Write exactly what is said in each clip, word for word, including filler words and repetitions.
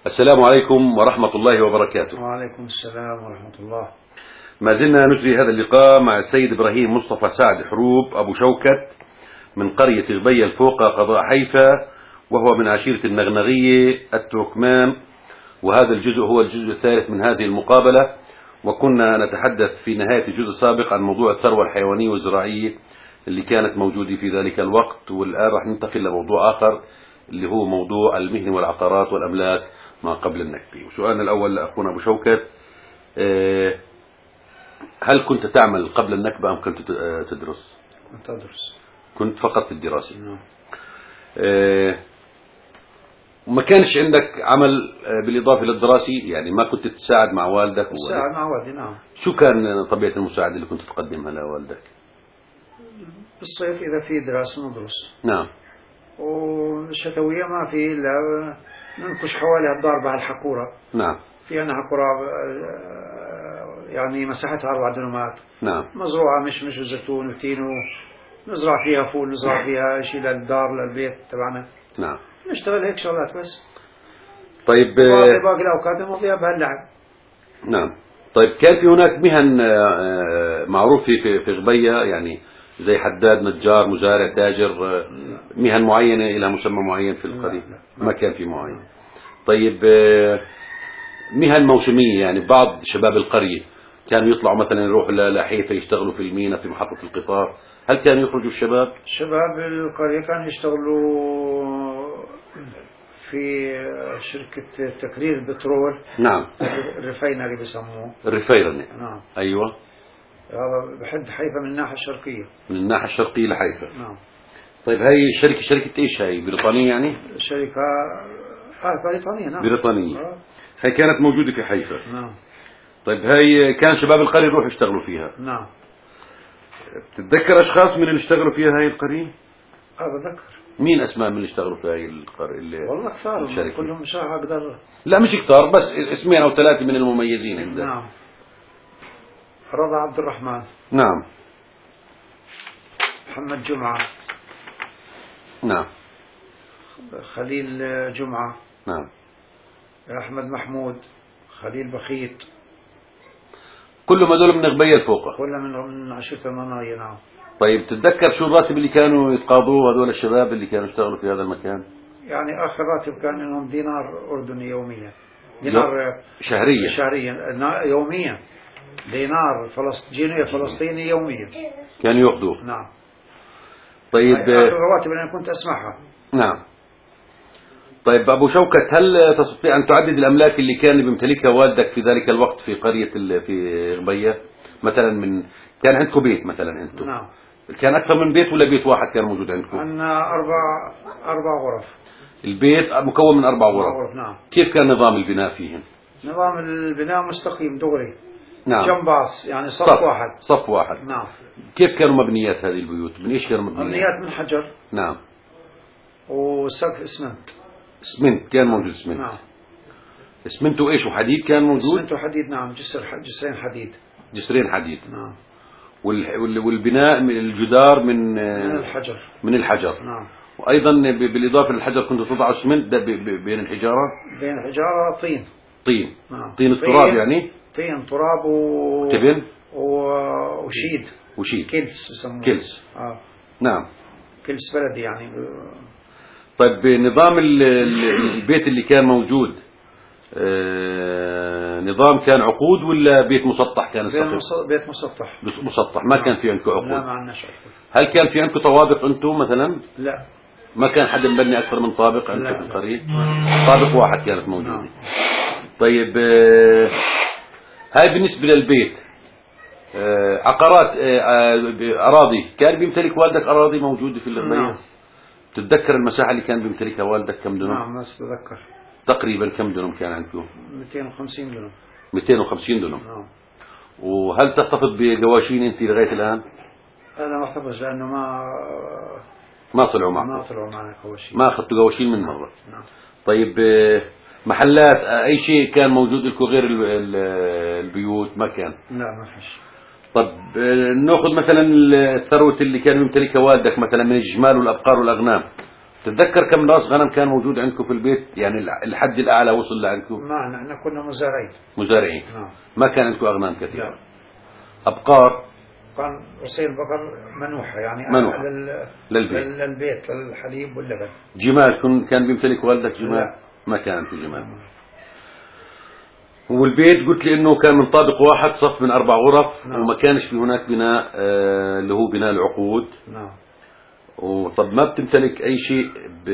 السلام عليكم ورحمة الله وبركاته. وعليكم السلام ورحمة الله. ما زلنا نجري هذا اللقاء مع السيد إبراهيم مصطفى سعد حروب أبو شوكت من قرية غبية الفوقة قضاء حيفا، وهو من عشيرة النغنغية التركمان، وهذا الجزء هو الجزء الثالث من هذه المقابلة. وكنا نتحدث في نهاية الجزء السابق عن موضوع الثروة الحيوانية والزراعية اللي كانت موجودة في ذلك الوقت، والآن راح ننتقل لموضوع آخر اللي هو موضوع المهن والعقارات والأملاك ما قبل النكبة. وسؤالنا الأول لأخونا أبو شوكت، هل كنت تعمل قبل النكبة أم كنت تدرس؟ كنت أدرس. كنت فقط في الدراسة. نعم. وما كانش عندك عمل بالإضافة للدراسة، يعني ما كنت تساعد مع والدك؟ تساعد مع والدي. نعم. شو كان طبيعة المساعدة اللي كنت تقدمها لوالدك؟ بالصيف إذا في دراسة ندرس. نعم. والشتوية ما في إلا ننكش حوالي الدار بعد الحقورة. نعم. في عندنا حقورة يعني مساحتها أربع دنومات. نعم. مزروعة مش مش زيتون وتين، نزرع فيها فول، نزرع فيها شيء للدار للبيت تبعنا. نعم. نشتغل هيك شغلات بس. طيب باقي باقي الأوقات نقضيها بهاللعب. نعم. طيب كان في هناك مهن معروفة في في غبية، يعني زي حداد، نجار، مزارع، تاجر، مهن معينة إلى مسمى معين في القرية؟ ما كان في معين. طيب مهن موسمية، يعني بعض شباب القرية كانوا يطلعوا مثلا يروحوا لحيفا يشتغلوا في المينا في محطة القطار، هل كانوا يخرجوا الشباب؟ شباب القرية كانوا يشتغلوا في شركة تكرير البترول. نعم. الريفينري بسموه. الريفينري. نعم. أيوة. هذا بحد حيفا من الناحية الشرقية. من الناحية الشرقية لحيفا. نعم. طيب هاي الشركة شركة إيش هاي؟ بريطانية يعني؟ شركة آه بريطانية. نعم. بريطانية. آه. هاي كانت موجودة في حيفا. نعم. طيب هاي كان شباب القرية يروحوا يشتغلوا فيها. نعم. تتذكر أشخاص من اللي اشتغلوا فيها هاي القرية؟ اه بتذكر. مين أسماء من اللي اشتغلوا في هاي القرية اللي والله كثار، كلهم مش راح أقدر. لا مش كثار، بس اسمين أو ثلاثة من المميزين عندك. نعم. رضا عبد الرحمن. نعم. محمد جمعة. نعم. خليل جمعة. نعم. أحمد محمود. خليل بخيت. كلهم هذول من غبية الفوقة؟ كلهم من من عشيرة المناية. نعم. طيب تتذكر شو الراتب اللي كانوا يتقاضوه هذول الشباب اللي كانوا يشتغلوا في هذا المكان؟ يعني آخر راتب كان لهم دينار أردني يوميا. دينار شهريا. شهريا يوميا. دينار فلسطيني فلسطيني يوميا كانوا يأخذوه. نعم. طيب آخر الرواتب اللي أنا كنت أسمعها. نعم. طيب أبو شوكت، هل تستطيع أن تعدد الأملاك اللي كان بيمتلكها والدك في ذلك الوقت في قرية في غبية؟ مثلا من كان عندكم بيت مثلا أنتم؟ نعم. كان أكثر من بيت ولا بيت واحد كان موجود عندكم؟ عندنا أربع أربع غرف. البيت مكون من أربع غرف. غرف. نعم. كيف كان نظام البناء فيهم؟ نظام البناء مستقيم دغري. نعم. جنباص يعني صف, صف واحد. صف واحد. نعم. كيف كانوا مبنيات هذه البيوت؟ من إيش كانوا مبنيات؟ مبنيات من حجر. نعم. وسقف اسمنت. اسمنت كان موجود. اسمنت. نعم. اسمنت وإيش وحديد كان موجود؟ اسمنت وحديد. نعم. جسر جسرين حديد. جسرين حديد. نعم. والبناء من الجدار من من الحجر. من الحجر. نعم. وأيضا بالإضافة للحجر كنت تضع اسمنت بين الحجارة؟ بين الحجارة طين. طين. نعم. طين التراب يعني؟ طين تراب و تبن و... وشيد. وشيد. كلس بسموه. كلس. آه. نعم. كلس بلدي يعني. طيب نظام البيت اللي كان موجود آه نظام كان عقود ولا بيت مسطح كان السقف؟ بيت مسطح. مسطح. ما كان في عندكم عقود؟ لا ما عندناش عقود. هل كان في عندكم طوابق أنتم مثلا؟ لا. ما كان حد مبني أكثر من طابق عندكم في القرية؟ طابق واحد كانت موجودة. نعم. طيب آه هاي بالنسبة للبيت. آه عقارات آه آه أراضي، كان بيمتلك والدك أراضي موجودة في الغبية؟ نعم. تتذكر المساحة اللي كان بيمتلكها والدك كم دنم؟ نعم بس تذكر. تقريبا كم دنم كان عندكم؟ مئتين وخمسين دنم. مئتين وخمسين دنم. نعم. وهل تحتفظ بقواشين أنت لغاية الآن؟ أنا ما أحتفظ لأنه ما ما طلعوا معكم؟ ما طلعوا معنا قواشين. ما أخذتوا قواشين من مرة؟ نعم. طيب محلات أي شيء كان موجود لكم غير البيوت؟ ما كان؟ لا ما فيش. طب نأخذ مثلا الثروة اللي كان يمتلكها والدك مثلا من الجمال والأبقار والأغنام، تتذكر كم راس غنم كان موجود عندكم في البيت؟ يعني الحد الأعلى وصل لعندكم؟ ما نحن كنا مزارعين. مزارعين. نعم. ما كان عندكم أغنام كثيرة؟ لا. أبقار؟ كان رصيد بقر منوحة يعني منوحة لل... للبيت للبيت للحليب واللبن. جمال كن كان بيمتلك والدك جمال؟ لا. ما كان عنده جمال. والبيت قلت لي انه كان من طابق واحد صف من اربع غرف. نعم. وما كانش في هناك بناء آه اللي هو بناء العقود. نعم. وطب ما بتمتلك اي شيء ب...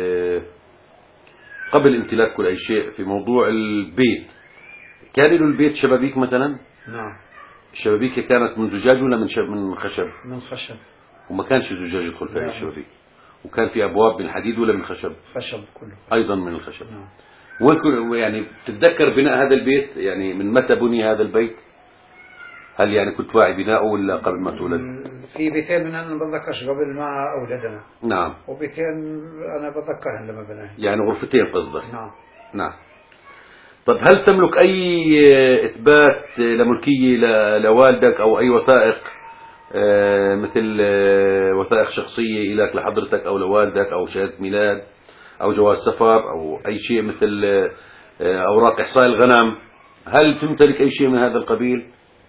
قبل امتلاك كل اي شيء في موضوع البيت، كان له البيت شبابيك مثلا؟ نعم. الشبابيك كانت من زجاج ولا من شب... من خشب؟ من خشب. وما كانش زجاج يدخل في نعم. الشبابيك؟ وكان في ابواب من حديد ولا من خشب؟ خشب كله. ايضا من الخشب. نعم. وين يعني تتذكر بناء هذا البيت؟ يعني من متى بني هذا البيت؟ هل يعني كنت واعي بناؤه ولا قبل ما تولد؟ في بيتين من أنا بتذكرش قبل ما أولدنا. نعم. وبيتين أنا بتذكرهم لما بناهم. يعني غرفتين قصدك؟ نعم. نعم. طب هل تملك أي إثبات لملكية لوالدك أو أي وثائق مثل وثائق شخصية إليك لحضرتك أو لوالدك أو شهادة ميلاد أو جواز سفر أو أي شيء مثل أوراق إحصاء الغنم؟ هل تمتلك أي شيء من هذا القبيل؟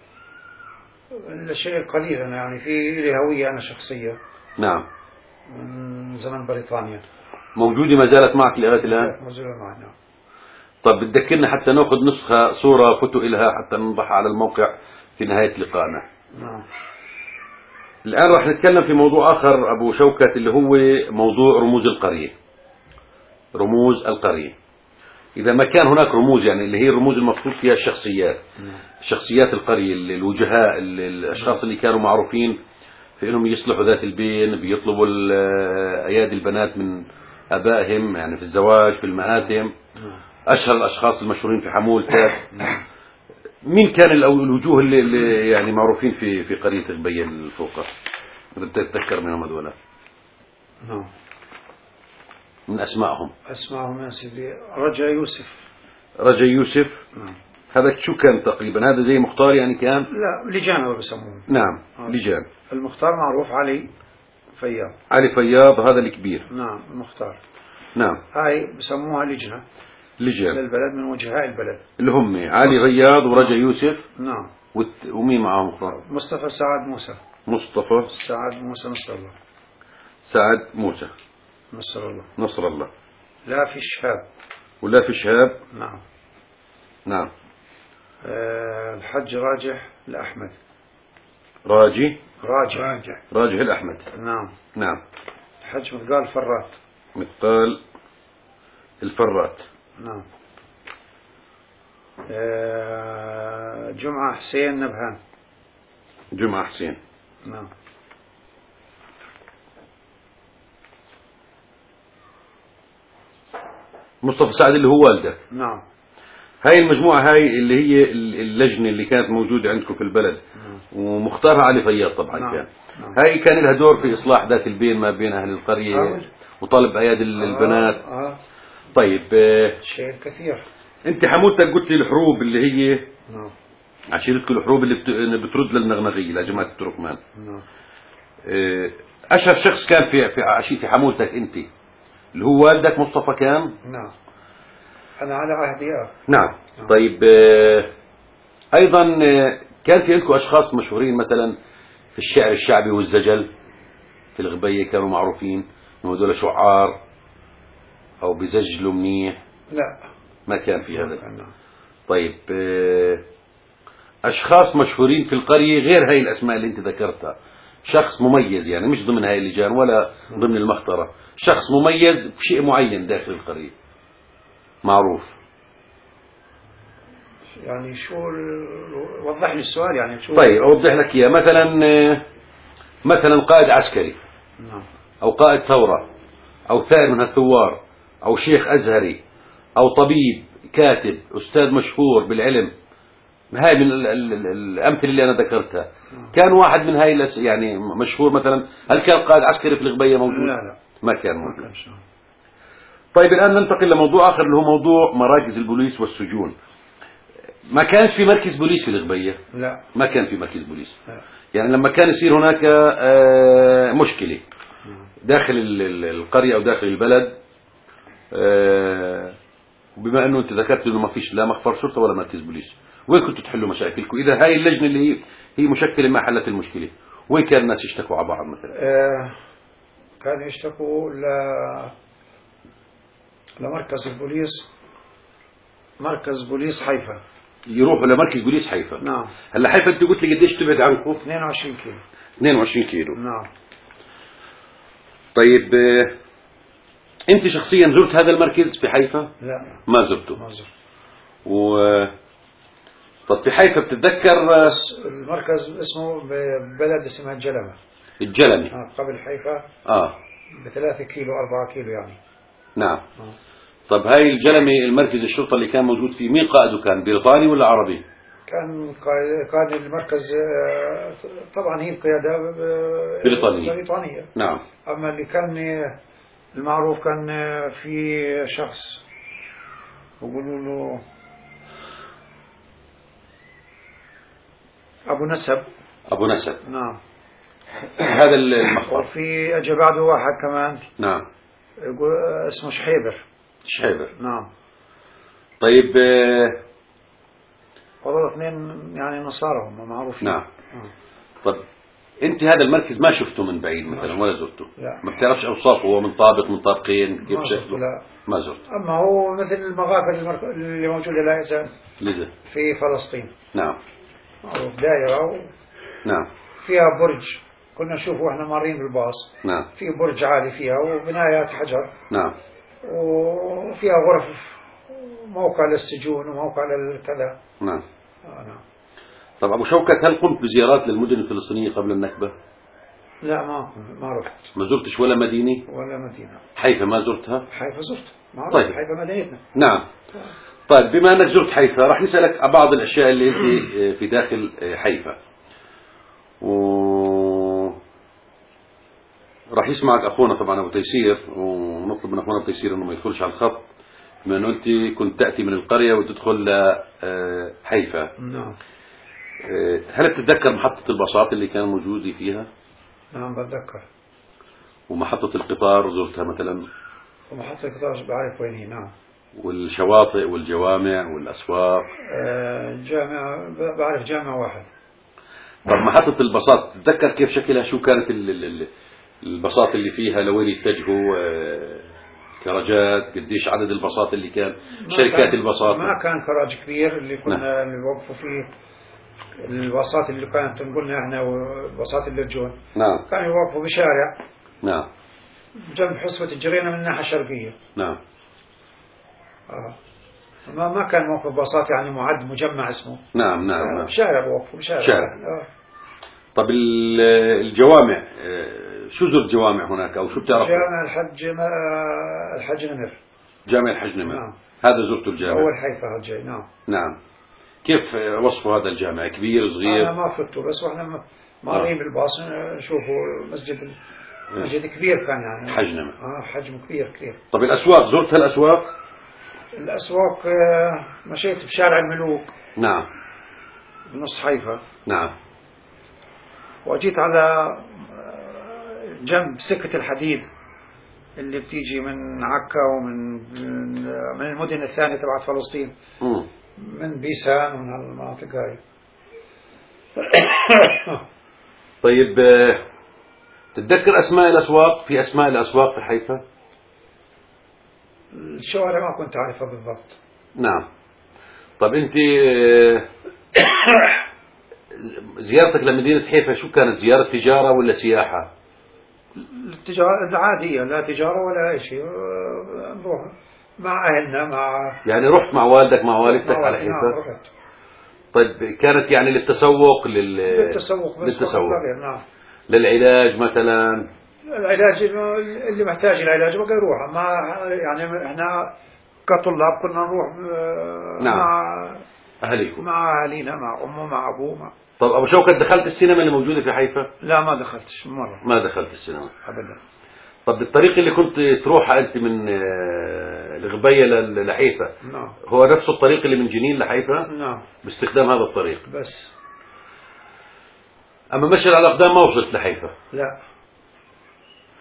شيء قليلا يعني في لي هوية أنا شخصية. نعم. من زمن بريطانيا. موجودة ما زالت معك لغاية الآن؟ موجودة معنا. طب بتذكرنا حتى نأخذ نسخة صورة فوتو إلها حتى نضعها على الموقع في نهاية لقائنا. نعم. الآن راح نتكلم في موضوع آخر أبو شوكت اللي هو موضوع رموز القرية. رموز القرية، إذا ما كان هناك رموز يعني اللي هي الرموز المقصود فيها الشخصيات. نعم. شخصيات القرية، الوجهاء، الأشخاص اللي كانوا معروفين في أنهم يصلحوا ذات البين، بيطلبوا أيادي البنات من أبائهم يعني في الزواج في المآتم. نعم. أشهر الأشخاص المشهورين في حمولتك. نعم. مين كان الوجوه اللي, اللي يعني معروفين في في قرية غبية الفوقة؟ بتتذكر منهم هذولا؟ نعم. من أسمائهم. أسمائهم يا سيدي رجا يوسف. رجا يوسف. نعم. هذا شو كان تقريبا؟ هذا زي مختار يعني كان؟ لا لجان بسموه. نعم. آه. لجان. المختار معروف علي فياض. علي فياض هذا الكبير. نعم المختار. نعم. هاي بسموها لجنة. لجان. للبلد من وجهاء البلد. اللي هم علي رياض ورجا. نعم. يوسف. نعم. وت... ومين معهم اخرى؟ مصطفى سعد موسى. مصطفى سعد موسى نصر الله. سعد موسى نصر الله. نصر الله. لا في شهاب. ولا في شهاب. نعم. نعم. أه الحج راجح الأحمد. راجي. راجح. راجح. راجح الأحمد. نعم. نعم. الحج مثقال فرات. مثقال الفرات. نعم. أه جمعة حسين نبهان. جمعة حسين. نعم. مصطفى سعد اللي هو والدك. نعم. هاي المجموعة هاي اللي هي اللجنة اللي كانت موجودة عندكم في البلد. نعم. ومختارها علي فياض طبعا. نعم. كان نعم. هاي كان لها دور في إصلاح ذات البين ما بين أهل القرية. آه. وطلب أيادي البنات. آه. آه. طيب آه. شيء كثير. أنت حمولتك قلت لي الحروب اللي هي. نعم. عشيرتكم الحروب اللي بترد للنغنغية لجماعة التركمان. نعم. آه. أشهر شخص كان في في عشيرة في حمولتك أنت اللي هو والدك مصطفى كان. نعم. أنا على عهدي. نعم. نعم. طيب أيضا كان في عندكم أشخاص مشهورين مثلا في الشعر الشعبي والزجل في الغبية كانوا معروفين إنه هذول شعار أو بزجلوا منيح؟ لا ما كان في هذا. نعم. طيب أشخاص مشهورين في القرية غير هاي الأسماء اللي أنت ذكرتها، شخص مميز يعني مش ضمن هاي اللجان ولا ضمن المخترة، شخص مميز بشيء معين داخل القرية معروف. يعني شو وضح لي السؤال يعني شو؟ طيب أوضح لك إياه. مثلا مثلا قائد عسكري. نعم. أو قائد ثورة أو ثائر من الثوار أو شيخ أزهري أو طبيب كاتب أستاذ مشهور بالعلم. هاي من الأمثلة اللي أنا ذكرتها. نعم. كان واحد من هاي يعني مشهور مثلا. هل كان قائد عسكري في الغبية موجود؟ لا لا ما كان موجود. ما طيب الآن ننتقل لموضوع آخر اللي هو موضوع مراكز البوليس والسجون. ما كانش في مركز بوليس في الغبية؟ لا ما كان في مركز بوليس. لا. يعني لما كان يصير هناك مشكلة داخل القرية أو داخل البلد، بما أنه أنت ذكرت أنه ما فيش لا مخفر شرطة ولا مركز بوليس، وين كنتوا تحلوا مشاكلكم؟ إذا هاي اللجنة اللي هي, هي مشكلة ما حلت المشكلة، وين كان الناس يشتكوا على بعض مثلا؟ آه كانوا يشتكوا ل... لمركز البوليس، مركز بوليس حيفا. يروحوا لمركز بوليس حيفا. نعم. هلا حيفا أنت قلت لي قديش تبعد عنكم؟ اثنين وعشرين كيلو. اثنين وعشرين كيلو. نعم. طيب أنت شخصيا زرت هذا المركز في حيفا؟ لا ما زرته. ما زرت. و طب في حيفا بتتذكر المركز اسمه بلد اسمها الجلمة. الجلمة. آه قبل حيفا اه بثلاثة كيلو أربعة كيلو يعني. نعم. آه. طب هاي الجلمة المركز الشرطة اللي كان موجود فيه مين قائده؟ كان بريطاني ولا عربي؟ كان قائد المركز طبعا هي القيادة بريطانية. بريطانية. نعم. أما اللي كان المعروف كان في شخص يقولوا له أبو نسب. أبو نسب. نعم. هذا المخبر. وفي أجى بعده واحد كمان. نعم. يقول اسمه شحيبر. شحيبر. نعم. طيب هذول اثنين يعني نصارى هم معروفين. نعم. آه. طب أنت هذا المركز ما شفته من بعيد مثلا ولا زرته؟ لا. ما بتعرفش أوصافه، هو من طابق من طابقين كيف شكله؟ لا ما زرت. أما هو مثل المغافر اللي موجودة لا لذا في فلسطين. نعم. معروف دائرة و... نعم. فيها برج، كنا نشوفه واحنا مارين بالباص. نعم. في برج عالي فيها وبنايات حجر. نعم. وفيها غرف، موقع للسجون وموقع للكذا. نعم. آه نعم. طب أبو شوكت، هل قمت بزيارات للمدن الفلسطينية قبل النكبة؟ لا ما ما رحت. ما زرتش ولا مدينة؟ ولا مدينة. حيفا ما زرتها؟ حيفا زرت. معروف. طيب. حيفا مدينتنا. نعم. طيب بما أنك زرت حيفا راح نسألك عن بعض الأشياء اللي أنت في داخل حيفا، و راح يسمعك أخونا طبعا أبو تيسير، ونطلب من أخونا أبو تيسير أنه ما يدخلش على الخط، بما أنه أنت كنت تأتي من القرية وتدخل لحيفا. نعم. هل بتتذكر محطة الباصات اللي كان موجودة فيها؟ نعم بتذكر. ومحطة القطار زرتها مثلا؟ ومحطة القطار بعرف وين هي. نعم. والشواطئ والجوامع والأسواق؟ آه جامع بعرف جامع واحد. طب محطة الباصات تتذكر كيف شكلها؟ شو كانت الباصات اللي فيها؟ لوين يتجهوا؟ كراجات؟ قديش عدد الباصات اللي كان؟ شركات الباصات؟ ما كان كراج كبير اللي كنا نوقفوا فيه. الباصات اللي كانت تنقلنا احنا والباصات اللي تجون. نعم. كانوا يوقفوا بشارع. نعم. جنب حصة الجرينة من الناحية الشرقية. نعم. آه. ما ما كان موقف باصات يعني معد مجمع اسمه. نعم نعم. آه. نعم. شارع بوقفوا بشارع. شارع. آه. طب الجوامع، شو زرت جوامع هناك أو شو بتعرف؟ جامع الحج ما الحج نمر. جامع الحج نمر. نعم. هذا زرته الجامع. أول حيفا هالجاي. نعم. نعم. كيف وصفه هذا الجامع؟ كبير صغير؟ أنا ما فته، بس وإحنا مارين آه. بالباص نشوفوا مسجد مسجد كبير كان يعني. حج نمر. آه حجم كبير كبير. طب الأسواق زرت هالأسواق؟ الأسواق آه مشيت بشارع الملوك. نعم. بنص حيفا. نعم. وجيت على جنب سكة الحديد اللي بتيجي من عكا ومن من المدن الثانية تبعت فلسطين. م. من بيسان ومن المناطق هاي. طيب تتذكر أسماء الأسواق؟ في أسماء الأسواق في حيفا؟ الشوارع ما كنت أعرفها بالضبط. نعم. طب أنت زيارتك لمدينة حيفا شو كانت؟ زيارة تجارة ولا سياحة؟ التجارة العادية، لا تجارة ولا أي شيء. نروح مع أهلنا مع يعني رحت مع والدك مع والدتك على حيفا؟ نعم رحت. طيب كانت يعني للتسوق لل... للتسوق بس. للتسوق. نعم. للعلاج مثلا؟ العلاج اللي محتاج العلاج بقى يروح. ما يعني احنا كطلاب كنا نروح نعم. مع أهليكم، مع أهلينا، مع أمه مع أبوه. مع... طب أبو شوكت دخلت السينما اللي موجودة في حيفا؟ لا ما دخلتش مرة. ما دخلت السينما أبدا. طب الطريق اللي كنت تروحها أنت من الغبية لحيفا نعم. هو نفس الطريق اللي من جنين لحيفا؟ نعم. باستخدام هذا الطريق بس. أما مشي على الأقدام ما وصلت لحيفا؟ لا.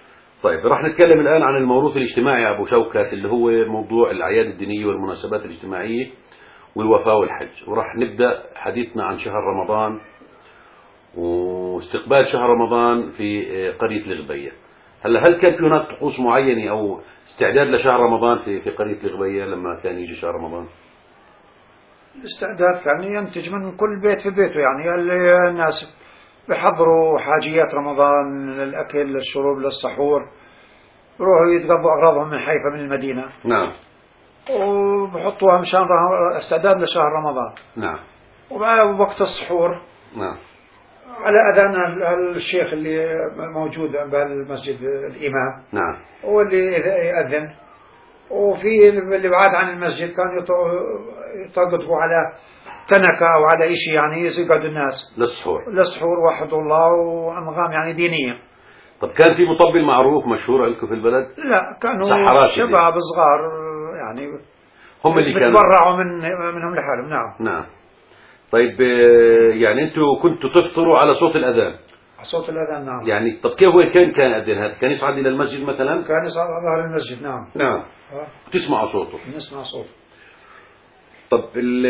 طيب راح نتكلم الآن عن الموروث الاجتماعي يا أبو شوكت، اللي هو موضوع الأعياد الدينية والمناسبات الاجتماعية والوفاة والحج. وراح نبدأ حديثنا عن شهر رمضان واستقبال شهر رمضان في قرية الغبية. هلا هل كان في هناك طقوس معينة أو استعداد لشهر رمضان في في قرية الغبية لما كان يجي شهر رمضان؟ الاستعداد كان ينتج من كل بيت في بيته، يعني اللي الناس بيحضروا حاجيات رمضان، للأكل للشرب للسحور، يروحوا يتقضوا أغراضهم من حيفا من المدينة. نعم. وبحطوها مشان استعداد لشهر رمضان. نعم. وبعد وقت السحور نعم. على أذان الشيخ اللي موجود بالمسجد الإمام، نعم. هو اللي يأذن. وفي اللي بعاد عن المسجد كانوا يطقطقوا على تنكة أو على إشي، يعني يقعدوا الناس للسحور للسحور وحدوا الله، وأنغام يعني دينية. طب كان في مطبل معروف مشهور عندكم في البلد؟ لا، كانوا شباب صغار يعني هم اللي كانوا بتبرعوا من منهم لحالهم. نعم. نعم. طيب يعني انتوا كنتوا تفطروا على صوت الأذان؟ صوت الأذان. نعم. يعني طب كيف هو كان كان يأذن هذا؟ كان يصعد إلى المسجد مثلا؟ كان يصعد على ظهر المسجد. نعم. نعم. تسمعوا صوته؟ نسمع صوته. طب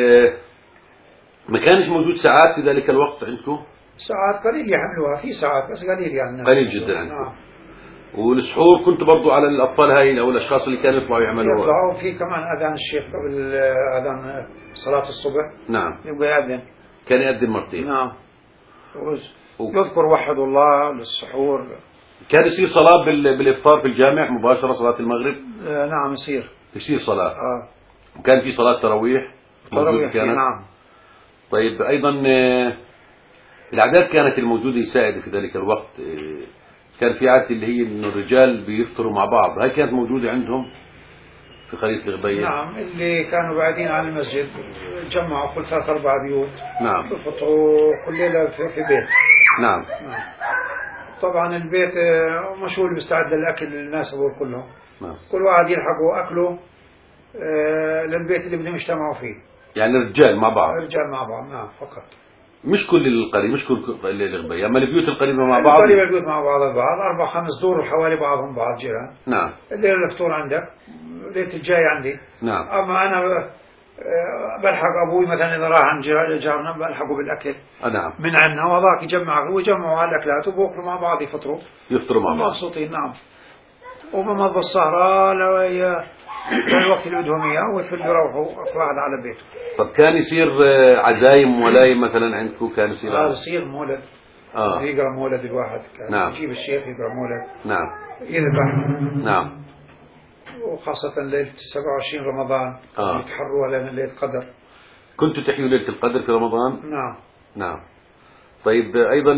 ما كانش موجود ساعات في ذلك الوقت عندكم؟ ساعات قليل يحملوها، في ساعات بس قليل يعني. قليل جدا عندكم. نعم. والسحور كنتوا برضو على الأطفال هاي أو الأشخاص اللي كانوا يطلعوا يعملوها؟ يطلعوا. في كمان أذان الشيخ قبل أذان صلاة الصبح. نعم. يبقى يأذن. كان يأذن مرتين. نعم. يذكر وحد الله للسحور. كان يصير صلاة بالإفطار في الجامع مباشرة صلاة المغرب؟ آه نعم يصير. يصير صلاة. آه. وكان في صلاة تراويح؟ تراويح كانت. نعم. طيب أيضا الأعداد كانت الموجودة سائدة في ذلك الوقت. كان في عادة اللي هي إنه الرجال بيفطروا مع بعض، هاي كانت موجودة عندهم في قرية الغبية؟ نعم. اللي كانوا بعيدين عن المسجد جمعوا كل ثلاث أربع بيوت. نعم. بفطروا كل ليلة في, في بيت. نعم. نعم. طبعا البيت مشغول بيستعد للأكل للناس هو كلهم. نعم. كل واحد يلحقوا أكله للبيت اللي بدهم يجتمعوا فيه. يعني الرجال مع بعض؟ الرجال مع بعض. نعم فقط. مش كل القرية، مش كل الغبية، أما البيوت القريبة مع بعض؟ القريبة البيوت مع بعض البعض، أربع خمس دور حوالي بعضهم بعض جيران. نعم. الليلة الفطور عندك، الليلة الجاي عندي. نعم. أما أنا بلحق أبوي مثلا إذا راح عن جارنا بلحقه بالأكل. نعم. من عنا وذاك يجمع ويجمعوا على الأكلات وبوكلوا مع بعض يفطروا. يفطروا مع بعض. مبسوطين. نعم. وبمضوا السهرة للوقت اللي بدهم إياه ويفل يروحوا كل واحد على بيته. طب كان يصير عزايم ولايم مثلا عندكم؟ كان يصير آه يصير مولد. آه. يقرأ مولد الواحد. كان نعم. يجيب الشيخ يقرأ مولد. نعم. يذبح. نعم. وخاصة ليلة سبعة وعشرين رمضان. آه. يتحروها لنا ليلة قدر. كنتوا تحيوا ليلة القدر في رمضان؟ نعم. نعم. طيب أيضا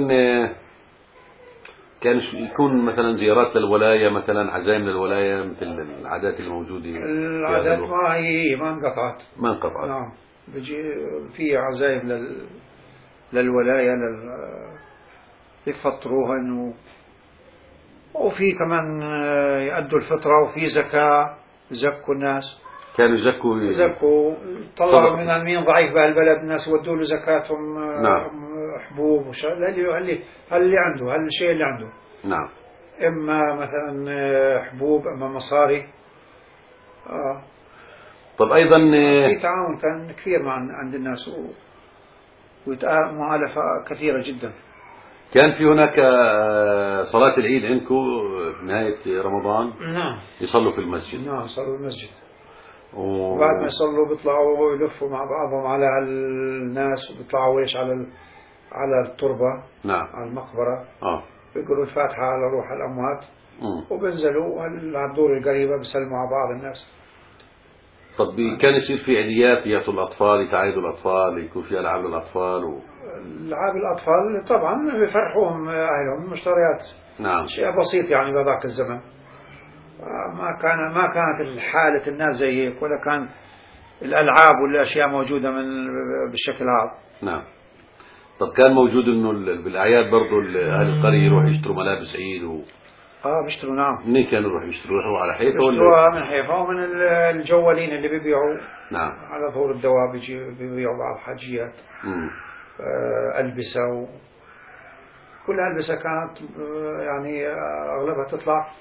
كان يكون مثلا زيارات للولاية، مثلا عزايم للولاية مثل العادات الموجودة؟ العادات ما هي ما انقطعت. ما انقطعت. نعم. بيجي في عزايم لل للولاية لل يفطروها إنه، وفي كمان يأدوا الفطرة، وفي زكاة يزكوا الناس. كانوا يزكوا يزكوا طلعوا من المين ضعيف بهالبلد الناس ودوا له زكاتهم. نعم. حبوب وش اللي اللي اللي عنده هالشيء اللي عنده. نعم. إما مثلا حبوب إما مصاري. آه. طب أيضا في تعاون كان كثير مع عند الناس ومؤالفة كثيرة جدا. كان في هناك صلاة العيد عندكم في نهاية رمضان؟ نعم. يصلوا في المسجد؟ نعم يصلوا في المسجد. و... وبعد ما يصلوا بيطلعوا يلفوا مع بعضهم على الناس وبيطلعوا ويش على ال... على التربة. نعم. على المقبرة. آه. بيقولوا الفاتحة على روح الأموات. م. وبنزلوا على الدور القريبة بيسلموا على بعض الناس. طب كان يصير في عيديات يعطوا الأطفال، يتعايدوا الأطفال، يكون في ألعاب للأطفال و... ألعاب الأطفال طبعا بيفرحوهم أهلهم مشتريات. نعم. شيء بسيط يعني بذاك الزمن. ما كان ما كانت حالة الناس زي هيك، ولا كان الألعاب والأشياء موجودة من بالشكل هذا. نعم. طب كان موجود إنه بالأعياد برضو أهل القرية يروحوا يشتروا ملابس عيد و... آه بيشتروا. نعم. منين كانوا يروحوا يشتروا؟ يروحوا على حيفا ولا؟ يشتروها من حيفا ومن الجوالين اللي بيبيعوا. نعم. على ظهور الدواب بيبيعوا بعض حاجيات. امم. آه ألبسة و... كل ألبسة كانت آه يعني أغلبها تطلع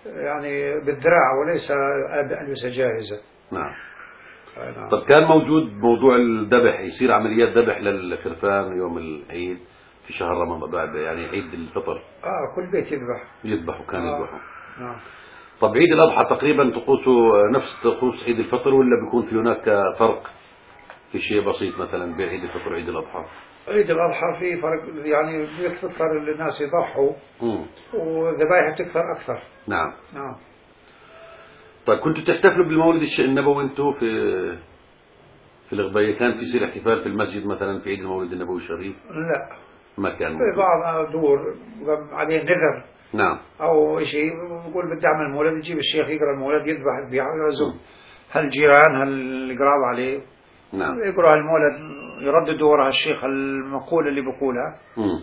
يعني بالذراع وليس ألبسة جاهزة. نعم. نعم. طب كان موجود موضوع الذبح، يصير عمليات ذبح للخرفان يوم العيد في شهر رمضان بعد يعني عيد الفطر؟ آه كل بيت يذبح. يذبحوا كان آه. يذبحوا. نعم. طب عيد الأضحى تقريبا طقوسه نفس طقوس عيد الفطر ولا بيكون في هناك فرق في شيء بسيط مثلا بين عيد الفطر وعيد الأضحى؟ عيد الأضحى في فرق، يعني بيكثر الناس يضحوا وذبائح بتكثر أكثر. نعم. نعم. طيب كنتوا تحتفلوا بالمولد النبوي انتم في في الغبية؟ كان في يصير احتفال في المسجد مثلا في عيد المولد النبوي الشريف؟ لا ما كان في موجود. بعض دور عليه نذر نعم. أو شيء بقول بدي أعمل مولد، يجيب الشيخ يقرأ المولد يذبح الذبيحة ويعزم هالجيران هالقراب عليه. نعم. يقرأ المولد يرددوا وراء الشيخ المقولة اللي بقولها مم.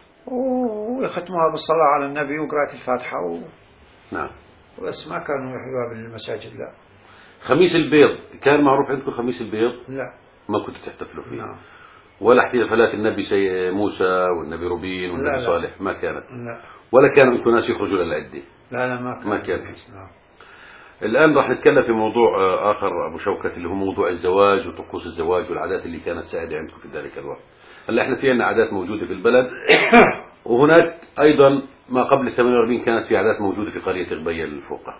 ويختموها بالصلاة على النبي وقراءة الفاتحة و... نعم. بس ما كانوا يحيوها بالمساجد. لا. خميس البيض كان معروف عندكم؟ خميس البيض لا ما كنتوا تحتفلوا فيه؟ نعم. ولا احتفالات النبي سي موسى والنبي روبين والنبي لا صالح ما كانت؟ لا. ولا كان عندكم ناس يخرجوا للعدة؟ لا لا ما كان. ما كان. نعم. الآن راح نتكلم في موضوع آخر أبو شوكت اللي هو موضوع الزواج وطقوس الزواج والعادات اللي كانت سائدة عندكم في ذلك الوقت. هلا احنا في عندنا عادات موجودة في البلد وهناك أيضا ما قبل ثمانية وأربعين كانت في عادات موجودة في قرية غبية الفوقة.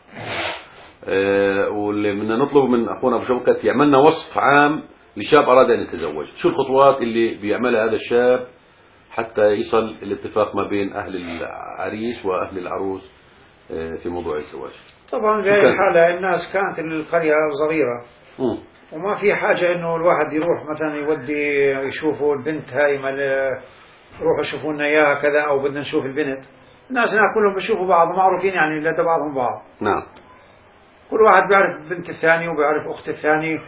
أه واللي بدنا نطلب من أخونا أبو شوكت يعملنا وصف عام لشاب أراد أن يتزوج، شو الخطوات اللي بيعملها هذا الشاب حتى يصل الاتفاق ما بين أهل العريس وأهل العروس في موضوع الزواج؟ طبعا في هذه الحالة الناس كانت القرية صغيرة م. وما في حاجة انه الواحد يروح مثلا يودي يشوفوا البنت هاي يروحوا يشوفوا لنا اياها كذا او بدنا نشوف البنت. الناس هنا كلهم بيشوفوا بعض معروفين يعني لدى بعضهم بعض. نعم. كل واحد بيعرف بنت الثاني وبيعرف اخت الثاني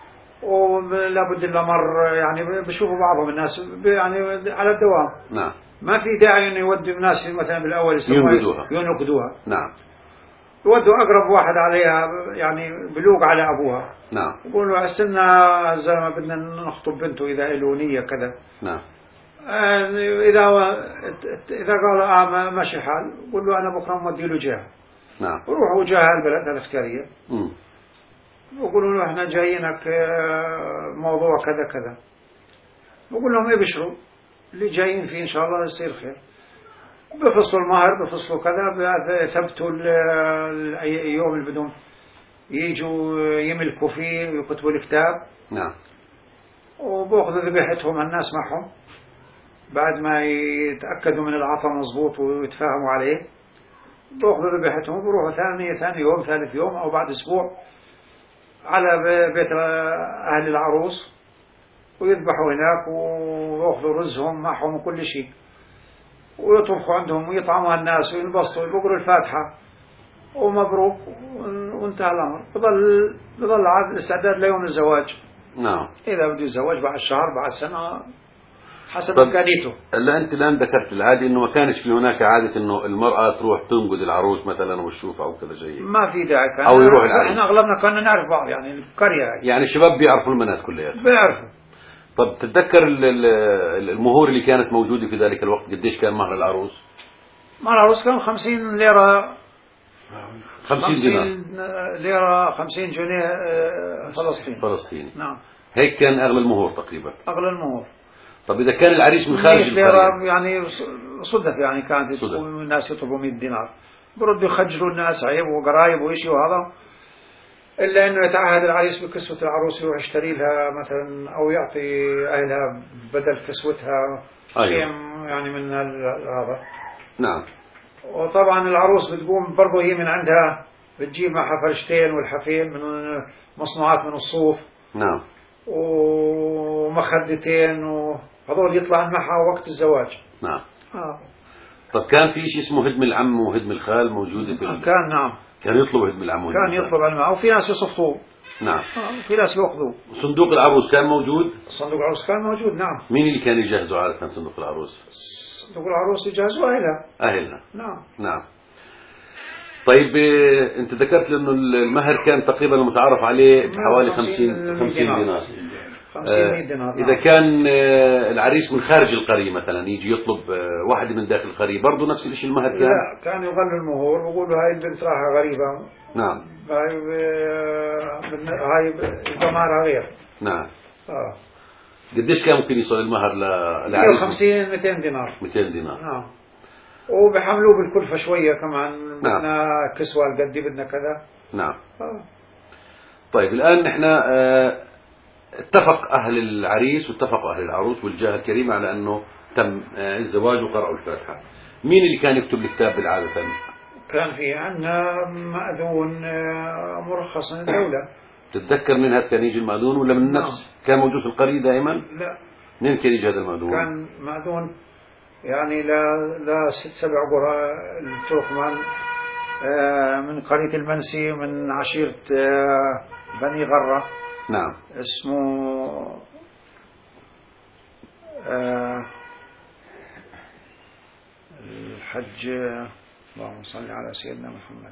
ولا بد الا مر يعني بيشوفوا بعضهم الناس يعني على الدوام. نعم. ما في داعي انه يودوا الناس مثلا بالاول ينقدوها. ينقدوها. نعم. يودوا أقرب واحد عليها يعني بلوق على أبوها. نعم. يقولوا استنى الزلمة بدنا نخطب بنته إذا له نية كذا. نعم. إذا إذا قال آه ماشي حال يقول له أنا بكرة مودي له جهة. نعم. وروحوا جهة البلد الاختيارية. امم. ويقولوا له إحنا جايينك موضوع كذا كذا. بقول لهم ابشروا اللي جايين فيه إن شاء الله يصير خير. بفصلوا المهر بفصلوا كذا ثبتوا اليوم اللي بدهم يجوا يملكوا فيه ويكتبوا الكتاب. نعم. وبأخذوا ذبيحتهم الناس معهم بعد ما يتأكدوا من العطاء مضبوط ويتفاهموا عليه. بأخذوا ذبيحتهم وبروحوا ثاني ثاني يوم ثالث يوم أو بعد أسبوع على بيت أهل العروس ويذبحوا هناك ويأخذوا رزهم معهم وكل شيء ويطبخوا عندهم ويطعموا الناس وينبسطوا ويقروا الفاتحة ومبروك وانتهى الأمر. بظل بظل عاد الاستعداد ليوم الزواج. نعم. إذا بده الزواج بعد شهر بعد سنة حسب إمكانيته. هلا أنت الآن ذكرت العادة إنه ما كانش في هناك عادة إنه المرأة تروح تنقد العروس مثلا وتشوفها أو كذا شيء. ما في داعي كان. أو يروح العريس. إحنا أغلبنا كنا نعرف بعض يعني القرية يعني. يعني الشباب بيعرفوا البنات كلها. بيعرفوا. طب تتذكر المهور اللي كانت موجودة في ذلك الوقت قديش كان مهر العروس؟ مهر العروس كان خمسين ليرة. خمسين دينار. ليرة خمسين جنيه فلسطيني. فلسطيني. نعم. هيك كان أغلى المهور تقريبا. أغلى المهور. طب إذا كان العريس من خارج القرية يعني صدف يعني كانت صدف. الناس يطلبوا مئة دينار بردوا يخجلوا الناس عيب وقرايب وإشي وهذا إلا إنه يتعهد العريس بكسوة العروس يروح يشتري لها مثلا أو يعطي أهلها بدل كسوتها أيوة. شيء يعني من هذا. نعم. وطبعا العروس بتقوم برضه هي من عندها بتجيب معها فرشتين والحفين من مصنوعات من الصوف. نعم. ومخدتين وهذول يطلع معها وقت الزواج. نعم. آه. طب كان في شيء اسمه هدم العم وهدم الخال موجودة في ال... كان نعم. كان يطلب هدم العم وهدم كان يطلب العم وفي ناس يصفطوه. نعم. آه. في ناس يأخذوه. صندوق العروس كان موجود؟ صندوق العروس كان موجود نعم. مين اللي كان يجهزه عادة صندوق العروس؟ صندوق العروس يجهزوا أهلها. أهلها. نعم. نعم. طيب أنت ذكرت لأنه المهر كان تقريبا المتعارف عليه بحوالي خمسين خمسين دينار. خمسين مئة دينار. إذا كان العريس من خارج القرية مثلا يجي يطلب واحدة من داخل القرية برضه نفس الشيء المهر كان؟ لا، كان يغلوا المهور ويقولوا هاي البنت راحة غريبة. نعم. هاي هاي ضمارها غير. نعم. اه قديش كان ممكن يوصل المهر للعريس؟ مئة وخمسين مئتين دينار. مئتين دينار. نعم. وبحملوه بالكلفة شوية كمان. نعم. بدنا كسوة قد بدنا كذا. نعم. آه. طيب الآن نحن اه اتفق أهل العريس واتفق أهل العروس والجهة الكريمة على أنه تم اه الزواج وقرأوا الفاتحة. مين اللي كان يكتب الكتاب بالعادة؟ كان في عندنا مأذون اه مرخص من الدولة. تتذكر من هذا كان يجي المأذون ولا من نفس؟ نعم. كان موجود في القرية دائما؟ لا. منين كان يجي هذا المأذون؟ كان مأذون يعني لا لا ست سبع قرى التركمان اه من قرية المنسي من عشيرة اه بني غرة. نعم. اسمه آه الحج، اللهم صل على سيدنا محمد.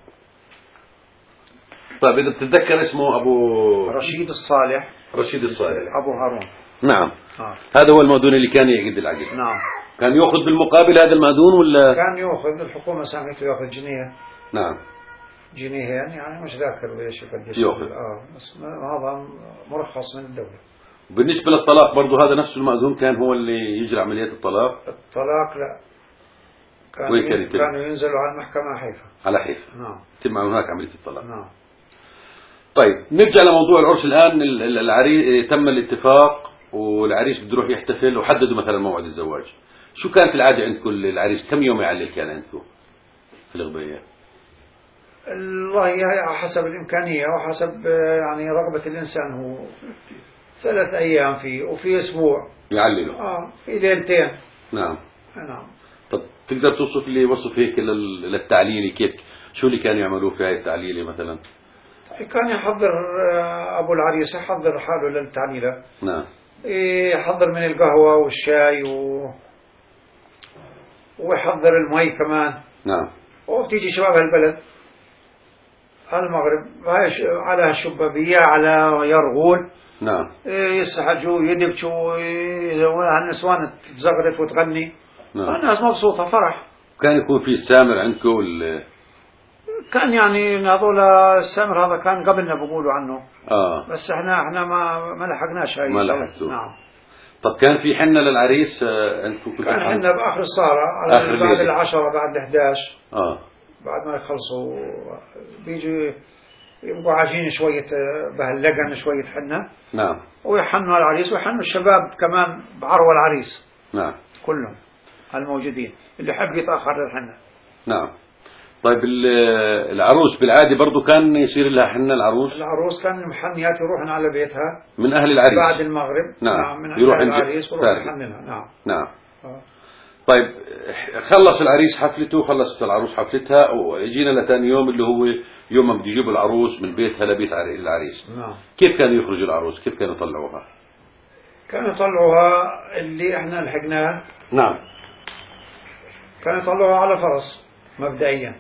طيب إذا بتتذكر اسمه أبو رشيد الصالح. رشيد الصالح أبو هارون. نعم. آه. هذا هو المأذون اللي كان يعقد العقد. نعم. كان يأخذ بالمقابل هذا المأذون ولا؟ كان يأخذ، الحكومة سامحته يأخذ جنيه. نعم. جنيه يعني مش ذاكر ايش قديش يأخذ. اه بس هذا مرخص من الدولة. بالنسبة للطلاق برضه هذا نفس المأذون كان هو اللي يجري عمليات الطلاق؟ الطلاق لا. كانوا كان كانوا ينزلوا على المحكمة حيفا. على حيفا. نعم. تم هناك عملية الطلاق. نعم. طيب نرجع لموضوع العرس الآن. العريس تم الاتفاق والعريس بده يروح يحتفل وحددوا مثلا موعد الزواج. شو كانت العادة عندكم العريس كم يوم يعلل كان عندكم في الغبية؟ والله هي حسب الإمكانية وحسب يعني رغبة الإنسان. هو ثلاث أيام فيه وفي أسبوع يعللوا. آه في ليلتين. نعم. نعم. طب تقدر توصف لي وصف هيك للتعليلي كيف شو اللي كانوا يعملوه في هاي التعليلة مثلا؟ كان يحضر أبو العريس يحضر حاله للتعليلة. نعم. يحضر من القهوة والشاي و... ويحضر المي كمان. نعم. وبتيجي شباب البلد المغرب على الشبابية على يرغول. نعم. يسحجوا يدبشوا النسوان تزغرف وتغني. نعم. الناس مبسوطة فرح. كان يكون في السامر عندكم وال... كان يعني هذول السامر هذا كان قبلنا بقولوا عنه. اه بس احنا احنا ما ما لحقناش هاي. ما لحقتوا. نعم. طب كان في حنة للعريس عندكم؟ كان حنة بآخر الصالة على بعد العشرة بعد الإحداش. اه بعد ما يخلصوا بيجوا يبقوا عاجين شوية بهاللقن شوية حنة. نعم. ويحنوا العريس ويحنوا الشباب كمان بعروة العريس. نعم. كلهم الموجودين اللي حب يتأخر للحنة. نعم. طيب العروس بالعادة برضو كان يصير لها حنة العروس؟ العروس كان محنيات يروحن على بيتها من أهل العريس بعد المغرب. نعم. نعم من يروح أهل العريس ويروح يحننها. نعم. نعم. آه. طيب خلص العريس حفلته وخلصت العروس حفلتها وجينا لثاني يوم اللي هو يوم ما بده يجيبوا العروس من بيتها لبيت العريس. نعم. كيف كانوا يخرجوا العروس؟ كيف كانوا يطلعوها؟ كانوا يطلعوها اللي احنا لحقناه. نعم. كانوا يطلعوها على فرس مبدئيا.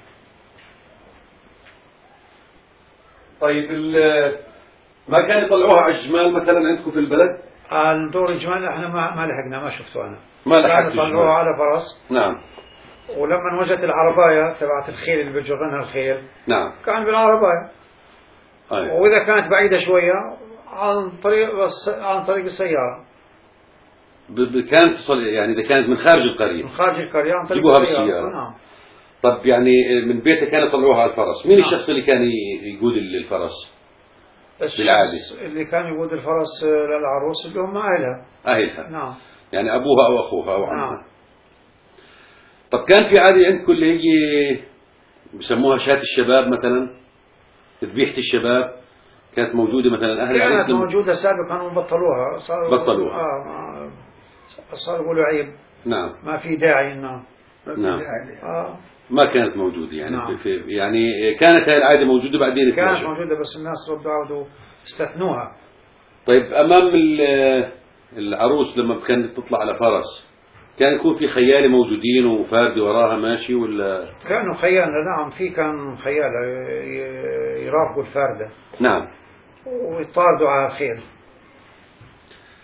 طيب ما كانوا يطلعوها على الجمال مثلا عندكم في البلد؟ الدور الجمال احنا ما ما لحقنا ما شفته انا. ما لحقت. كانوا يطلعوها على فرس. نعم. ولما وجدت العرباية تبعت الخيل اللي بيجرنها الخيل. نعم. كان بالعرباية. أيوة. وإذا كانت بعيدة شوية عن طريق عن طريق السيارة. كانت تصل يعني إذا كانت من خارج القرية. من خارج القرية عن طريق السيارة. السيارة. نعم. طب يعني من بيتها كانوا يطلعوها على الفرس، مين نعم. الشخص اللي كان يقود الفرس؟ الشخص اللي كان يقود الفرس للعروس اللي هم أهلها. أهلها. نعم. يعني أبوها أو أخوها أو عمها. نعم. طب كان في عادة عندكم اللي هي بسموها شاة الشباب مثلا، ذبيحة الشباب كانت موجودة مثلا أهل العريس؟ كانت موجودة سابقا وبطلوها. صاروا بطلوها. آه صاروا يقولوا عيب. نعم. ما في داعي إنه. ما في نعم. داعي. آه. ما كانت موجودة يعني. نعم. في يعني كانت هاي العادة موجودة بعدين كانت اتلاشت. موجودة بس الناس ردوا عودوا استثنوها. طيب أمام العروس لما كانت تطلع على فرس كان يكون في خيالة موجودين وفاردة وراها ماشي ولا؟ كانوا خيالة. نعم في كان خيالة يراقبوا الفاردة. نعم. ويطاردوا على الخيل.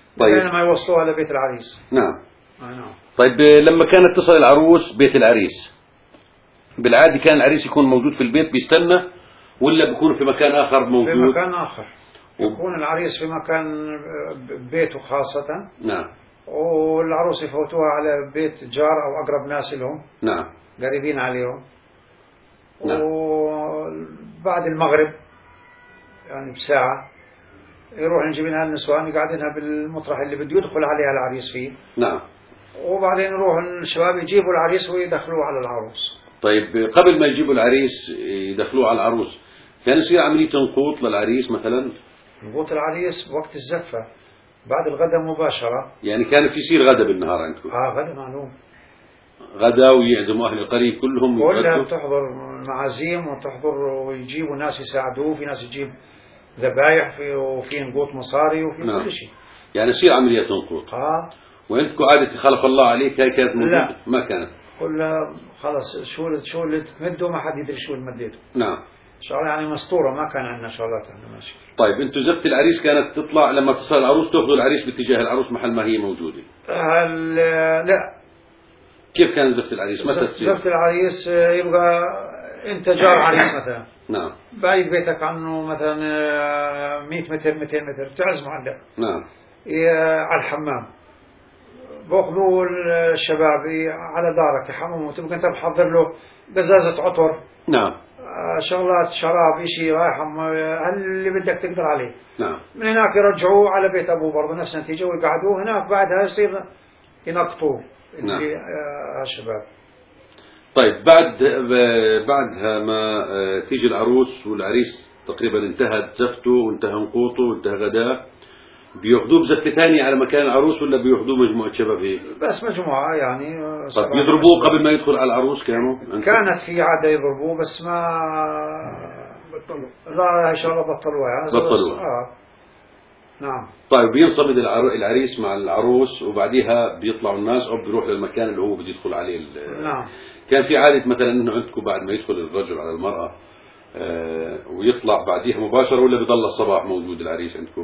طيب. لين ما يوصلوها لبيت العريس. نعم. آه نعم. طيب لما كانت تصل العروس بيت العريس، بالعادة كان العريس يكون موجود في البيت بيستنى، ولا بيكون في مكان آخر موجود؟ في مكان آخر. يكون العريس في مكان بيته خاصة. نعم. والعروس يفوتوها على بيت جار أو أقرب ناس لهم. نعم. قريبين عليهم. نعم. وبعد المغرب يعني بساعة يروح نجيب لها النسوان يقعدينها بالمطرح اللي بده يدخل عليها العريس فيه. نعم. وبعدين يروح الشباب يجيبوا العريس ويدخلوه على العروس. طيب قبل ما يجيبوا العريس يدخلوه على العروس، كان يصير عملية تنقوط للعريس مثلا؟ نقوط العريس وقت الزفة بعد الغداء مباشرة. يعني كان في يصير غدا بالنهار عندكم؟ اه غدا معلوم. غدا ويعزموا أهل القريب كلهم؟ كلها بتحضر معازيم وتحضر ويجيبوا ناس يساعدوه، في ناس تجيب ذبايح في وفي نقوط مصاري وفي نعم. كل شيء. يعني يصير عملية تنقوط. اه. وعندكم عادة خلق الله عليك هاي كانت موجودة؟ لا. ما كانت. كلها خلص شو شو اللي تمده ما حد يدري شو اللي مديته. نعم. شغله يعني مسطورة، ما كان عندنا شغلات عندنا ماشي. طيب انتم زفة العريس كانت تطلع لما تصل العروس تاخذوا العريس باتجاه العروس محل ما هي موجودة؟ هل لا. كيف كان زفة العريس؟ متى تصير؟ زفة العريس يبقى انت جار عريس مثلا. نعم. بعيد بيتك عنه مثلا مئة متر مئتين متر تعزمه عندك. نعم. على الحمام باخذوا الشباب على دارك يحمموا، تبقى انت محضر له قزازة عطر. نعم. شغلات شراب شيء رايح اللي بدك تقدر عليه. نعم. من هناك يرجعوه على بيت ابوه برضه نفس النتيجة ويقعدوه هناك، بعدها يصير ينقطوه. نعم. الشباب. طيب بعد بعدها ما تيجي العروس والعريس تقريبا انتهت زفته وانتهى نقوطه وانتهى غداه، بياخذوه بزفة ثانية على مكان العروس ولا بياخذوه مجموعة شباب هيك؟ بس مجموعة يعني. طيب يضربوه قبل ما يدخل على العروس كانوا؟ كانت في عادة يضربوه بس ما بطلوا. لا ان شاء الله بطلوها. بطلوها. آه. نعم. طيب بينصمد العريس مع العروس وبعديها بيطلعوا الناس او بيروح للمكان اللي هو بده يدخل عليه. نعم. كان في عادة مثلا انه عندكم بعد ما يدخل الرجل على المرأة آه ويطلع بعديها مباشرة، ولا بضل الصباح موجود العريس عندكم؟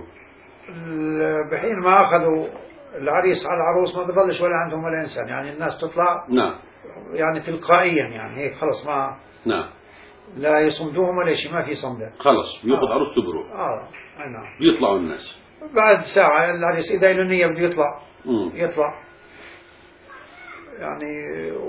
بحين ما اخذوا العريس على العروس ما بضلش ولا عندهم ولا انسان، يعني الناس تطلع. نعم. يعني تلقائيا يعني هيك خلص ما. نعم. لا يصمدوهم ولا شيء، ما في صمدة. خلص بياخذ آه. عروس تبرو. اه اي نعم. بيطلعوا الناس بعد ساعة العريس إذا له نية بده يطلع. مم. يطلع يعني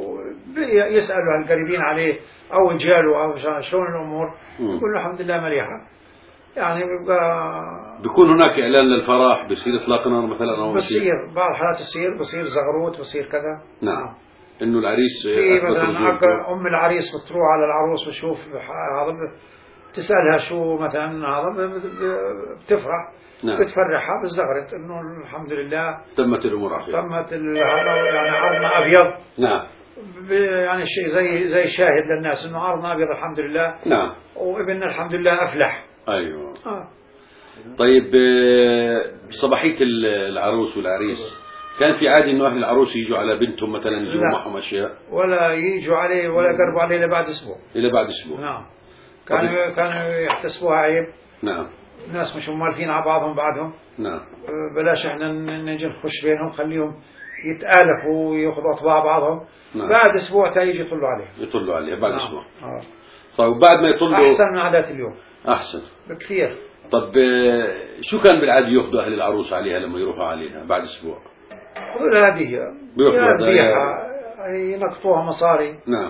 يسألوا القريبين عليه أو رجاله أو شلون الأمور، يقول له الحمد لله مليحة. يعني بيبقى بيكون هناك إعلان للفرح، بصير إطلاق نار مثلا أو بصير بعض الحالات تصير بصير زغروت بصير كذا. نعم. إنه العريس في مثلا أم العريس بتروح على العروس وتشوف هذا تسألها شو مثلا هذا بتفرح. نعم. بتفرحها بالزغرت إنه الحمد لله تمت الأمور عافية. تمت يعني عرضنا أبيض. نعم. يعني شيء زي زي شاهد للناس إنه عرضنا أبيض الحمد لله. نعم. وابننا الحمد لله أفلح. أيوة. آه. طيب صباحية العروس والعريس كان في عادي إنه أهل العروس يجوا على بنتهم مثلا يجوا معهم أشياء؟ ولا يجوا عليه ولا يقربوا عليه إلا بعد أسبوع. إلى بعد أسبوع. نعم. كانوا كانوا يحتسبوها عيب. نعم. الناس مش مالفين على بعضهم بعدهم. نعم. بلاش احنا نجي نخش بينهم، خليهم يتآلفوا وياخذوا أطباع بعضهم. نعم. بعد أسبوع تيجي يطلوا عليه. يطلوا عليه بعد نعم. أسبوع. آه. طيب بعد ما يطلوا أحسن من عادات اليوم. أحسن بكثير. طب شو كان بالعادة ياخذوا أهل العروس عليها لما يروحوا عليها بعد أسبوع؟ خذوا لها هدية. بياخذوا هدية ينقطوها مصاري. نعم.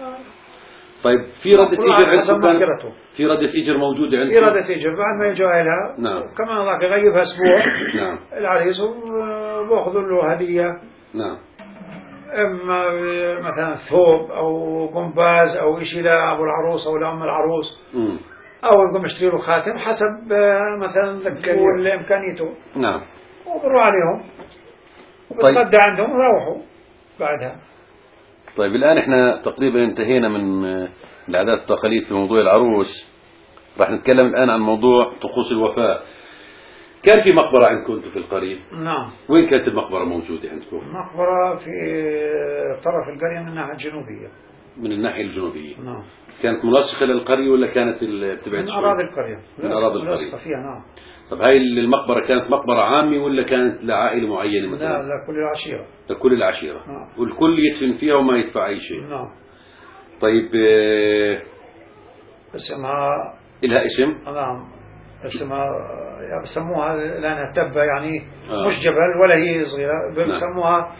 طيب في ردة إجر عندكم؟ في ردة إجر موجودة عندكم؟ في ردة إجر بعد ما يجوا أهلها. نعم. كمان ذاك يغيبها أسبوع. نعم. العريس وبأخذوا له هدية. نعم. إما مثلا ثوب أو قنباز أو إشي لأبو العروس أو لأم العروس. مم. أو يقوم يشتري له خاتم حسب مثلا ذكر إمكانيته. نعم. وبروا عليهم. وبتغدى عندهم وروحوا بعدها. طيب الآن احنا تقريبا انتهينا من العادات والتقاليد في موضوع العروس. راح نتكلم الآن عن موضوع طقوس الوفاة. كان في مقبرة عندكم انتم في القرية؟ نعم. وين كانت المقبرة موجودة عندكم؟ مقبرة في طرف القرية من الناحية الجنوبية. من الناحية الجنوبية. نعم. كانت ملاصقة للقرية ولا كانت بتبعد من شوي؟ أراضي القرية. من أراضي القرية. ملاصقة فيها. نعم. طب هاي المقبرة كانت مقبرة عامة ولا كانت لعائلة معينة مثلا؟ لا لكل العشيرة. لكل العشيرة. نعم. والكل يدفن فيها وما يدفع أي شيء. نعم. طيب آه اسمها إلها اسم؟ نعم اسمها بسموها لأنها تبة يعني آه. مش جبل ولا هي صغيرة بسموها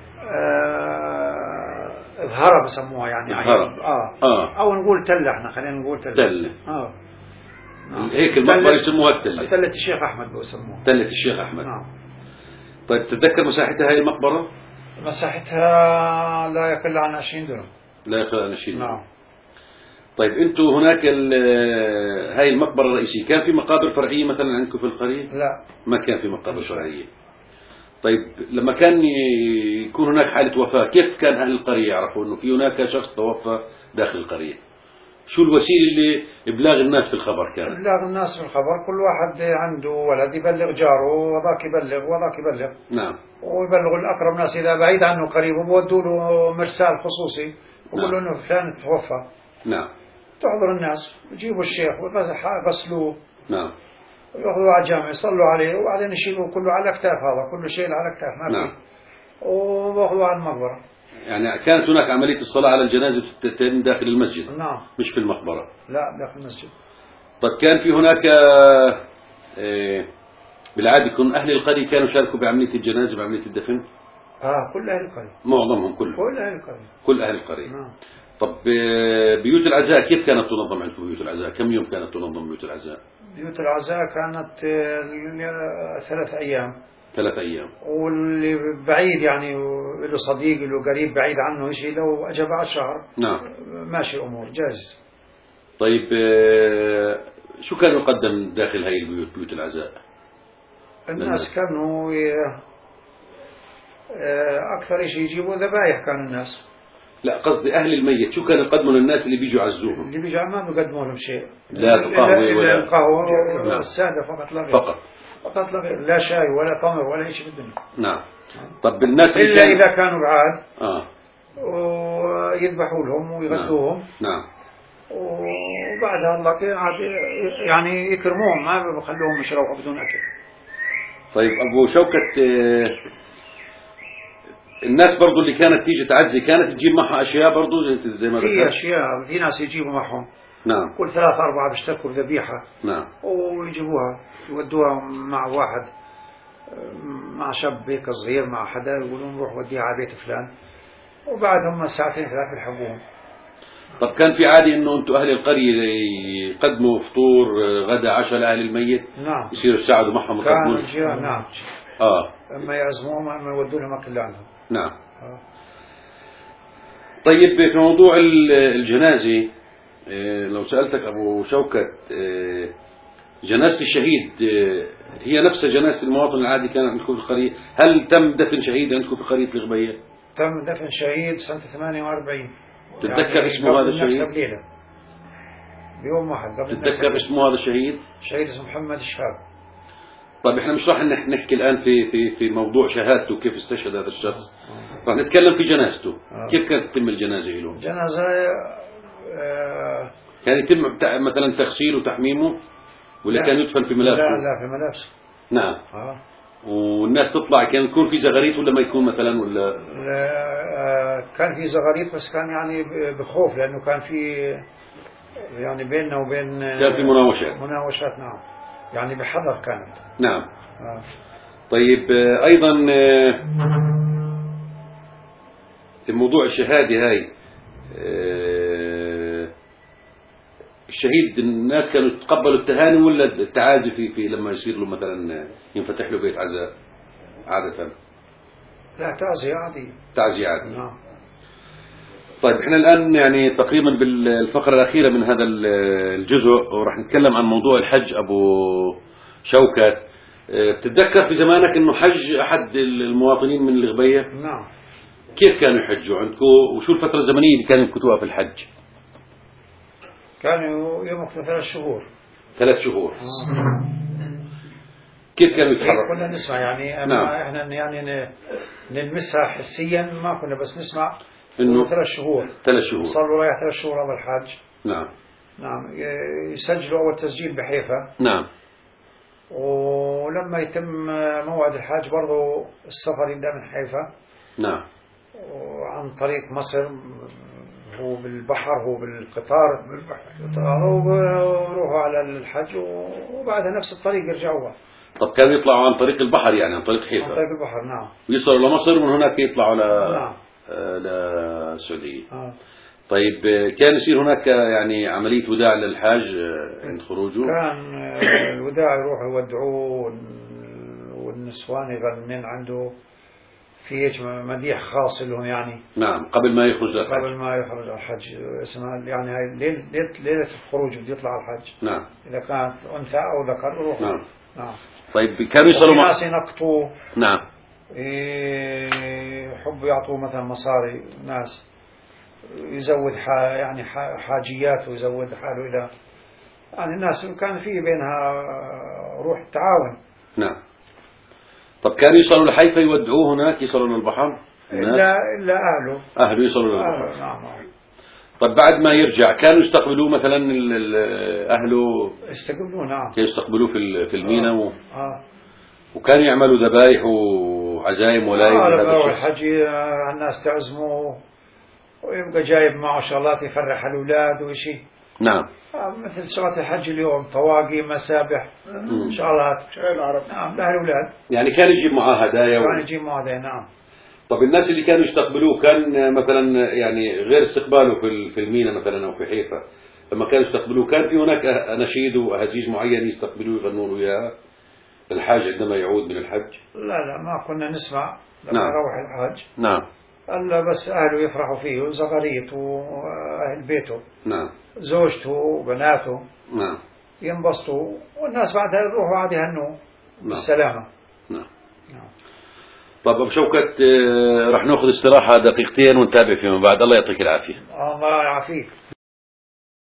الهرة آه بسموها يعني الهرة. آه. آه. أو نقول تلة احنا خلينا نقول تلة. تلة. آه. نعم. هيك المقبرة يسموها التلة. تلة الشيخ أحمد بسموها. تلة الشيخ أحمد. نعم. طيب تتذكر مساحتها هاي المقبرة؟ مساحتها لا يقل عن عشرين دونم. لا يقل عن عشرين دونم. نعم. طيب انتم هناك هاي المقبرة الرئيسية كان في مقابر فرعية مثلا عندكم في القرية؟ لا ما كان في مقابر فرعية. طيب لما كان يكون هناك حالة وفاة كيف كان أهل القرية يعرفوا أنه في هناك شخص توفى داخل القرية؟ شو الوسيلة اللي إبلاغ الناس في الخبر كان؟ إبلاغ الناس في الخبر كل واحد عنده ولد يبلغ جاره وذاك يبلغ وذاك يبلغ. نعم. ويبلغوا الأقرب ناس إذا بعيد عنه قريب وبودوا له مرسال خصوصي ويقولوا نعم. إنه فلان توفى. نعم. تحضر الناس يجيبوا الشيخ ويغسلوه. نعم. ويأخذوه على الجامع يصلوا عليه وبعدين يشيلوه كله على الأكتاف هذا كله شيء على الأكتاف ما في. نعم. وبأخذوه على المقبرة. يعني كانت هناك عملية الصلاة على الجنازة تتم داخل المسجد. نعم. مش في المقبرة. لا داخل المسجد. طيب كان في هناك اه بالعادة يكون أهل القرية كانوا يشاركوا بعملية الجنازة بعملية الدفن؟ آه كل أهل القرية. معظمهم كلهم. كل أهل القرية. كل أهل القرية. نعم. طب بيوت العزاء كيف كانت تنظم عندكم بيوت العزاء؟ كم يوم كانت تنظم بيوت العزاء؟ بيوت العزاء كانت ثلاث أيام. ثلاث أيام. واللي بعيد يعني له صديق له قريب بعيد عنه شيء لو أجى بعد شهر. نعم. ماشي الأمور جاهز. طيب شو كان يقدم داخل هاي البيوت بيوت العزاء؟ الناس كانوا أكثر شيء يجيبوا ذبايح كانوا الناس. لا قصدي أهل الميت شو كانوا يقدموا للناس اللي بيجوا يعزوهم؟ اللي بيجوا ما بيقدموا لهم شيء. لا قهوة ولا القهوة نعم. السادة فقط لا غير. فقط. فقط لا غير لا شاي ولا تمر ولا شيء بالدنيا. نعم. طب الناس إلا كان... إذا كانوا بعاد آه. ويذبحوا لهم ويغدوهم. نعم. نعم. وبعدها الله يعني يكرموهم ما بخلوهم يشربوا بدون أكل. طيب أبو شوكت الناس برضو اللي كانت تيجي تعزي كانت تجيب معها أشياء برضو زي ما ذكرت؟ في أشياء في ناس يجيبوا معهم. نعم. كل ثلاثة أربعة بيشتركوا في ذبيحة. نعم. ويجيبوها يودوها مع واحد مع شاب هيك صغير مع حدا يقولون نروح وديها على بيت فلان وبعدهم ساعتين ثلاث يلحقوهم. طب كان في عادي انه انتم اهل القريه يقدموا فطور غدا عشاء لاهل الميت؟ نعم. يصيروا يساعدوا معهم يقدمون؟ كان نعم. اه اما يعزموهم اما يودوا لهم اكل عندهم. نعم. آه. طيب في موضوع الجنازه لو سالتك ابو شوكت جنازه الشهيد هي نفس جنازه المواطن العادي كان عندكم في القريه؟ هل تم دفن شهيد عندكم في قريه الغبيه؟ تم دفن شهيد سنه ثمانية وأربعين. تتذكر يعني اسمه هذا الشهيد؟ بليلة. بيوم واحد قبل. تتذكر اسمه هذا الشهيد؟ شهيد اسمه محمد الشهاب. طيب احنا مش راح نحكي الان في في في موضوع شهادته كيف استشهد هذا الشخص. راح نتكلم في جنازته. آه. كيف كانت تتم الجنازه له؟ جنازه آه كان يتم مثلا تغسيله وتحميمه ولا كان يدفن في ملابسه؟ لا لا في ملابسه. نعم. آه. والناس تطلع كان يكون في زغاريت ولا ما يكون مثلا ولا؟ آه كان في زغاريت بس كان يعني بخوف لانه كان في يعني بيننا وبين كان في مناوشات. مناوشات نعم. يعني بحذر كانت. نعم. آه. طيب ايضا في موضوع الشهاده هاي الشهيد الناس كانوا يتقبلوا التهاني ولا التعازي في في لما يصير له مثلا ينفتح له بيت عزاء عادة؟ لا تعزية عادية. تعزية عادية. نعم. طيب احنا الآن يعني تقريبا بالفقرة الأخيرة من هذا الجزء وراح نتكلم عن موضوع الحج. أبو شوكت بتتذكر في زمانك إنه حج أحد المواطنين من الغبية؟ نعم. كيف كانوا يحجوا عندكم وشو الفترة الزمنية اللي كانوا يمكثوها في الحج؟ كانوا يمكثوا ثلاث شهور. ثلاث شهور. كيف كانوا يتحركوا؟ كنا نسمع يعني نعم. احنا يعني نلمسها حسيا ما كنا بس نسمع إنه ثلاث شهور ثلاث شهور صار له رايح ثلاث شهور هذا الحج. نعم نعم يسجلوا أول تسجيل بحيفا. نعم. ولما يتم موعد الحج برضو السفر يبدأ من حيفا. نعم. وعن طريق مصر، هو بالبحر هو بالقطار بالبحر وروحوا على الحج وبعدها نفس الطريق يرجعوا. طب كانوا يطلعوا عن طريق البحر يعني عن طريق حيفا؟ عن طريق البحر نعم. ويصلوا لمصر ومن هناك يطلعوا ل نعم. للسعودية. آه. طيب كان يصير هناك يعني عملية وداع للحاج عند خروجه؟ كان الوداع يروحوا يودعوه والنسوان يغنين عنده في هيك مديح خاص لهم يعني. نعم قبل ما يخرج للحج. قبل ما يخرج الحج اسمها يعني هاي ليلة ليلة الخروج بده يطلع الحج. نعم. إذا كانت أنثى أو ذكر يروح. نعم. نعم. طيب كانوا يصلوا مع ناس ينقطوا. نعم. يحبوا يعطوا مثلا مصاري ناس يزود يعني حاجيات ويزود حاله إلى يعني الناس كان في بينها روح التعاون. نعم. طب كانوا يصلوا لحيفا يودعوه هناك يصلوا للبحر؟ إلا إلا أهله. أهله يصلوا للبحر. أهله نعم. طب بعد ما يرجع كانوا يستقبلوه مثلا أهله؟ يستقبلوه نعم. يستقبلوه في في المينا و... آه. وكانوا يعملوا ذبائح وعزايم ولايم آه لهذا الشخص. الحج الناس تعزموا ويبقى جايب معه شغلات يفرح الأولاد وشيء. نعم. آه مثل صلاة الحج اليوم طواقي مسابح شغلات شاي العرب. نعم للأولاد. يعني كان يجيب معاه هدايا و... كان يجيب معه هدايا نعم. طب الناس اللي كانوا يستقبلوه كان مثلا يعني غير استقباله في في المينا مثلا او في حيفا، لما كانوا يستقبلوه كان في هناك اناشيد واهازيج معين يستقبلوه يغنوا له اياها الحاج عندما يعود من الحج؟ لا لا ما كنا نسمع لما نعم. يروح الحج. نعم. الا بس اهله يفرحوا فيه وزغاريته واهل بيته. نعم. زوجته وبناته. نعم. ينبسطوا والناس بعدها يروحوا عاد يهنوا بالسلامة. نعم. نعم. طب أبو شوكت رح ناخذ استراحة دقيقتين ونتابع فيما بعد. الله يعطيك العافية. الله يعافيك.